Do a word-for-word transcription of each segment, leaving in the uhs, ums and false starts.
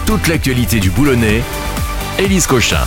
toute l'actualité du Boulonnais, Élise Cochin.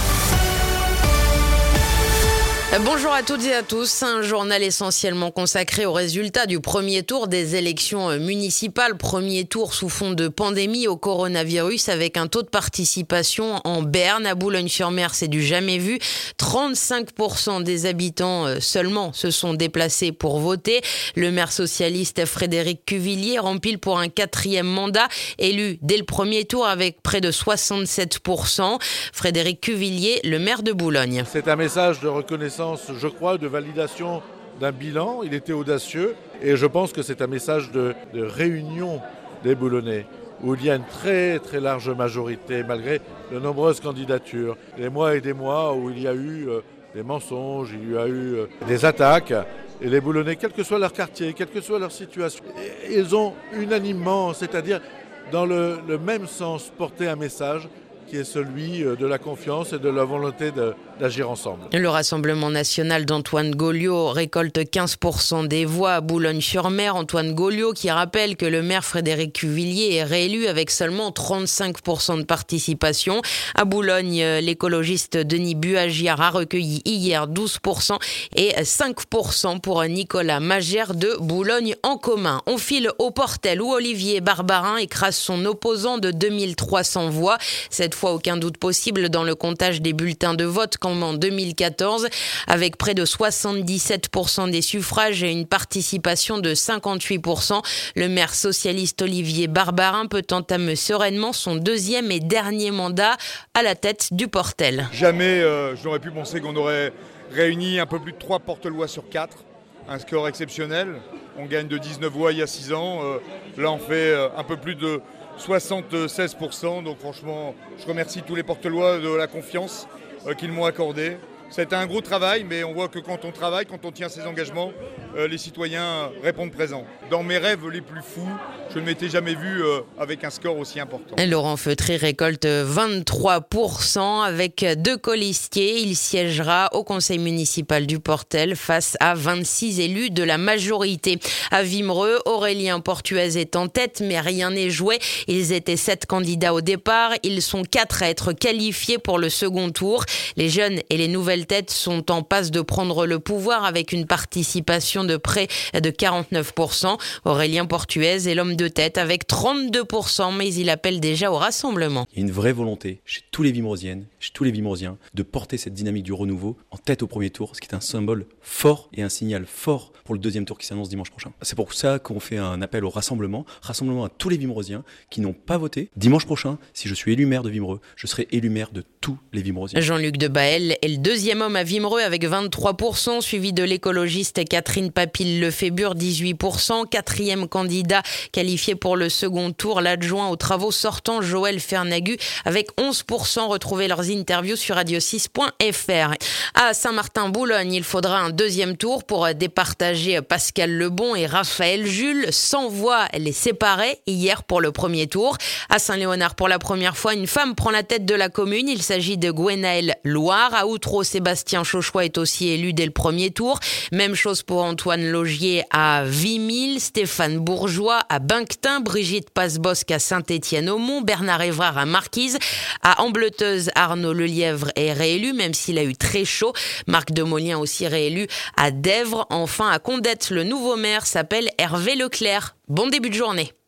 Bonjour à toutes et à tous. Un journal essentiellement consacré aux résultats du premier tour des élections municipales. Premier tour sous fond de pandémie au coronavirus avec un taux de participation en berne. À Boulogne-sur-Mer, c'est du jamais vu. trente-cinq pour cent des habitants seulement se sont déplacés pour voter. Le maire socialiste Frédéric Cuvillier rempile pour un quatrième mandat, élu dès le premier tour avec près de soixante-sept pour cent. Frédéric Cuvillier, le maire de Boulogne. C'est un message de reconnaissance, je crois, de validation d'un bilan. Il était audacieux et je pense que c'est un message de, de réunion des Boulonnais où il y a une très très large majorité malgré de nombreuses candidatures. Des mois et des mois où il y a eu euh, des mensonges, il y a eu euh, des attaques. Et les Boulonnais, quel que soit leur quartier, quelle que soit leur situation, ils ont unanimement, c'est-à-dire dans le, le même sens, porté un message qui est celui de la confiance et de la volonté de, d'agir ensemble. Le Rassemblement national d'Antoine Gauliot récolte quinze pour cent des voix à Boulogne-sur-Mer. Antoine Gauliot qui rappelle que le maire Frédéric Cuvillier est réélu avec seulement trente-cinq pour cent de participation. À Boulogne, l'écologiste Denis Buagiard a recueilli hier douze pour cent et cinq pour cent pour Nicolas Magère de Boulogne en commun. On file au Portel où Olivier Barbarin écrase son opposant de deux mille trois cents voix. Cette fois, aucun doute possible dans le comptage des bulletins de vote comme en deux mille quatorze, avec près de soixante-dix-sept pour cent des suffrages et une participation de cinquante-huit pour cent. Le maire socialiste Olivier Barbarin peut entamer sereinement son deuxième et dernier mandat à la tête du Portel. Jamais euh, je n'aurais pu penser qu'on aurait réuni un peu plus de trois porte-lois sur quatre. Un score exceptionnel. On gagne de dix-neuf voix il y a six ans. Euh, là, on fait euh, un peu plus de soixante-seize pour cent. Donc franchement, je remercie tous les porte-lois de la confiance euh, qu'ils m'ont accordée. C'était un gros travail, mais on voit que quand on travaille, quand on tient ses engagements, euh, les citoyens répondent présents. Dans mes rêves les plus fous, je ne m'étais jamais vu euh, avec un score aussi important. Et Laurent Feutry récolte vingt-trois pour cent avec deux colistiers. Il siégera au conseil municipal du Portel face à vingt-six élus de la majorité. À Wimereux, Aurélien Portuez est en tête, mais rien n'est joué. Ils étaient sept candidats au départ. Ils sont quatre à être qualifiés pour le second tour. Les jeunes et les nouvelles têtes sont en passe de prendre le pouvoir avec une participation de près de quarante-neuf pour cent. Aurélien Portuez est l'homme de tête avec trente-deux pour cent, mais il appelle déjà au rassemblement. Il y a une vraie volonté chez tous les Wimereusiennes, chez tous les Wimereusiens, de porter cette dynamique du renouveau en tête au premier tour, ce qui est un symbole fort et un signal fort pour le deuxième tour qui s'annonce dimanche prochain. C'est pour ça qu'on fait un appel au rassemblement, rassemblement à tous les Wimereusiens qui n'ont pas voté. Dimanche prochain, si je suis élu maire de Wimereux, je serai élu maire de tous les Wimereusiens. Jean-Luc de Baël est le deuxième homme à Wimereux avec vingt-trois pour cent, suivi de l'écologiste Catherine Papille-Lefébure, dix-huit pour cent. Quatrième candidat qualifié pour le second tour, l'adjoint aux travaux sortant Joël Fernagu avec onze pour cent. Retrouvez leurs interviews sur radio six point f r. À Saint-Martin-Boulogne, il faudra un deuxième tour pour départager Pascal Lebon et Raphaël Jules. cent voix les séparaient hier pour le premier tour. À Saint-Léonard, pour la première fois, une femme prend la tête de la commune. Il s'agit de Gwenaëlle Loire. À Outreau, Sébastien Chauchois est aussi élu dès le premier tour. Même chose pour Antoine Logier à Vimille, Stéphane Bourgeois à Binctin, Brigitte Passebosque à Saint-Étienne-au-Mont, Bernard Évrard à Marquise. À Ambleteuse, Arnaud Lelièvre est réélu, même s'il a eu très chaud. Marc Demolien aussi réélu à Dèvres. Enfin, à Condette, le nouveau maire s'appelle Hervé Leclerc. Bon début de journée.